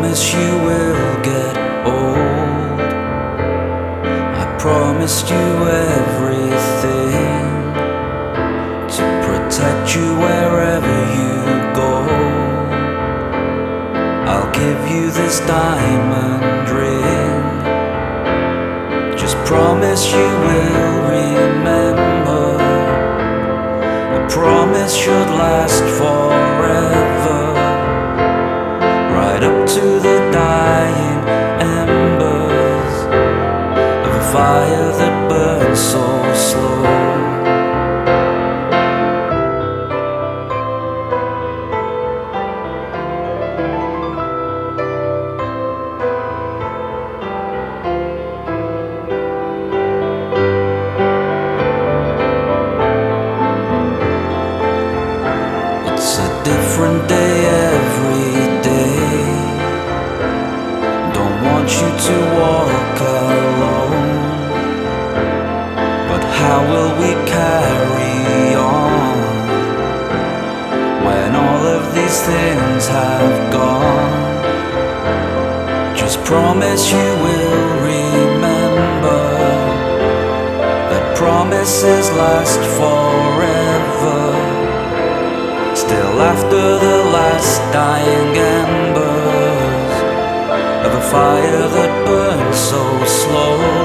promise you will get old. I promised you everything to protect you wherever you go. I'll give you this diamond ring. Just promise you will remember. A promise should last forever, right up to the dying embers of a fire that burns so slow. It's a different day every day. Don't want you to walk alone, but how will we carry on when all of these things have gone? Just promise you will remember that promises last forever. Still after the last dying embers of a fire that burns so slow.